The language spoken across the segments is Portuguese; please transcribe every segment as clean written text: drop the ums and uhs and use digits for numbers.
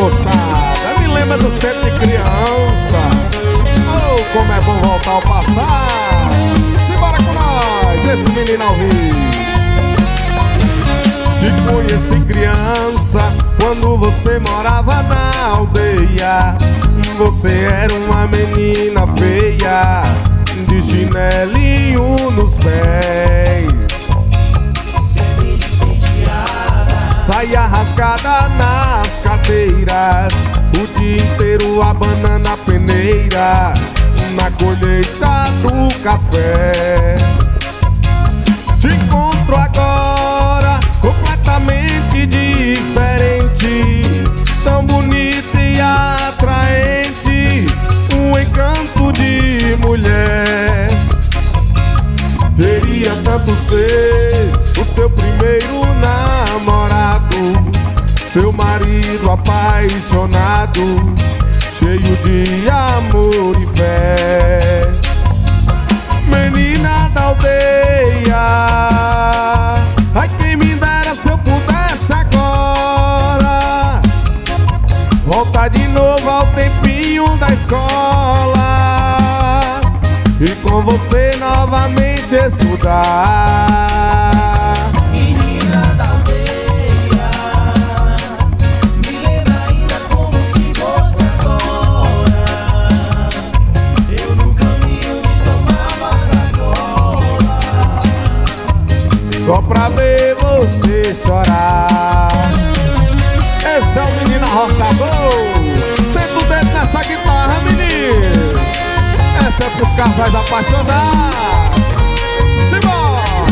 moçada, me lembra dos tempos de criança. Oh, como é bom voltar ao passado. Simbora com nós, esse menino ao vivo. Te conheci criança quando você morava na aldeia. Você era uma menina feia, de chinelinho nos pés, saia rasgada nas cadeiras, o dia inteiro a banana peneira, na colheita do café. Te encontro agora completamente diferente, tão bonita e atraente, um encanto de mulher. Queria tanto ser o seu primeiro namorado, seu marido apaixonado, cheio de amor e fé. Menina da aldeia, ai quem me dera se eu pudesse agora voltar de novo ao tempinho da escola e com você novamente estudar. Menina da aldeia, me lembra ainda como se fosse agora. Eu no caminho de tomar cola, Só pra ver você chorar. Esse é o menino arrochador. Senta o dedo nessa guitarra, menino. Essa é pros casais apaixonados. Simbora!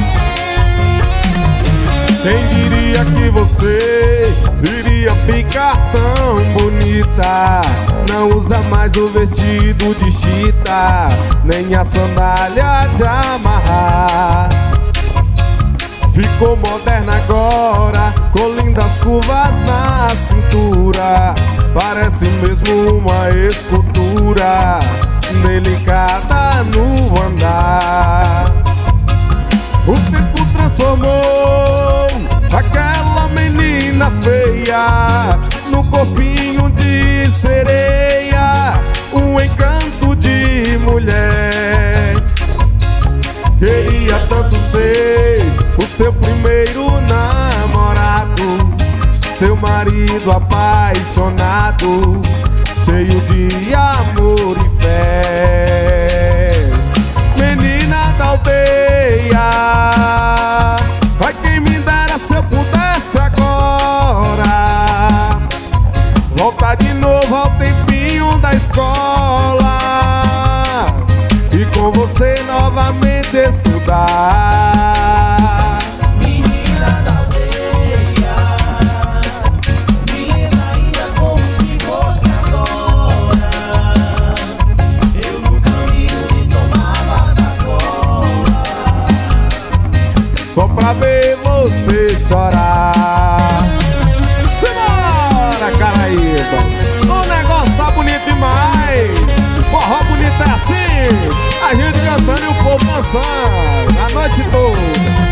Quem diria que você iria ficar tão bonita? Não usa mais o vestido de chita, nem a sandália de amarrar. Ficou moderna agora, com lindas curvas na cintura, parece mesmo uma escultura, delicada no andar. O tempo transformou aquela menina feia no corpinho de sereia, um encanto de mulher. Queria tanto ser o seu primeiro namorado, seu marido apaixonado, cheio de amor e fé. Menina da aldeia, ai quem me dera se eu pudesse agora voltar de novo ao tempinho da escola e com você novamente estudar. menina da aldeia, me lembra ainda como se fosse agora. Eu no caminho de tomar cola, Só pra ver você chorar. Simbora, Caraíbas, o negócio tá bonito demais. Forró bonito é assim, a gente cantando e o povo dançando a noite toda.